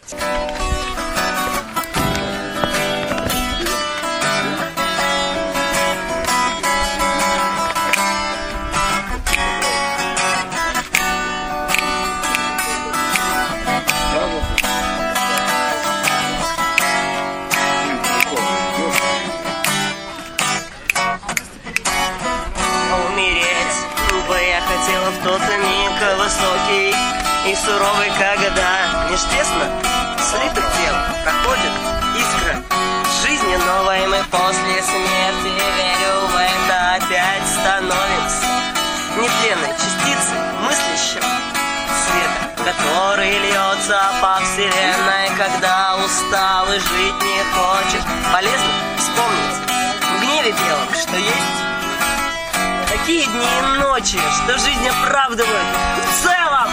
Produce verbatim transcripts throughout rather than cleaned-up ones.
В тот миг высокий и суровый, когда меж тесно слитых тел проходит искра жизни новой. Мы после смерти, верю в это, опять становимся нетленной частицей мыслящего света, который льется по вселенной, когда устал и жить не хочешь. Полезно вспомнить в гневе белом, что есть такие дни и ночи, что жизнь оправдывает в целом.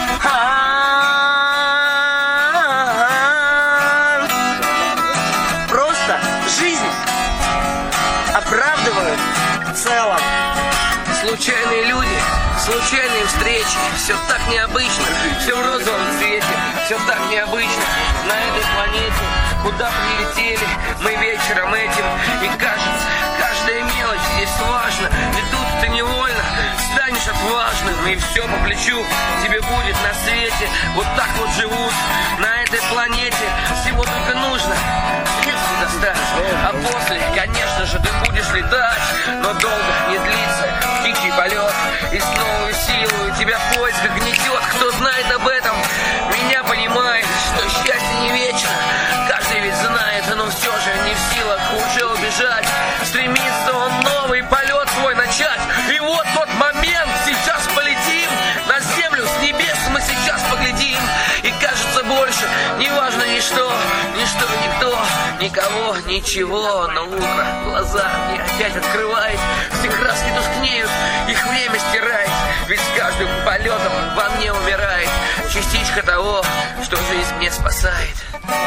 Просто жизнь оправдывают в целом. Случайные люди, случайные встречи, все так необычно, все в розовом цвете, все так необычно. На этой планете, куда прилетели мы вечером этим, и кажется, каждая мелочь здесь важна. И тут ты невольно станешь отважным, и все по плечу тебе будет на свете. Вот так вот живут на этой планете. Всего только нужно средства достать, а после, конечно же, ты будешь летать. Но долго не длится птичий полет, и с новой силой тебя в поисках гнетет. Кто знает об этом, меня понимает, что счастье не вечно. Каждый ведь знает, но все же не в силах уже убежать. Стремится он новый полет свой начать. И вот тот момент, сейчас полетим на землю, с небес мы сейчас поглядим. И кажется, больше не важно ничто, ничто, никто, никого, ничего. Но утро глаза мне опять открывает, все краски тускнеют, их время стирает. Ведь с каждым полетом во мне умирает частичка того, что жизнь мне спасает.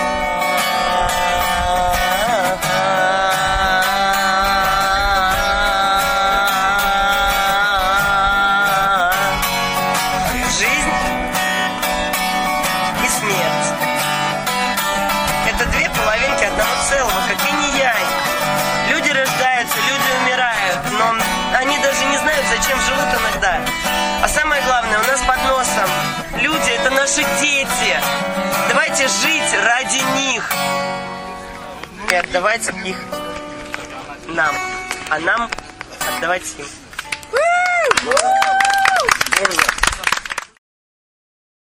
Это две половинки одного целого, как инь и янь. Люди рождаются, люди умирают, но они даже не знают, зачем живут иногда. А самое главное, у нас под носом люди — это наши дети. Давайте жить ради них и отдавать их нам, а нам отдавать им.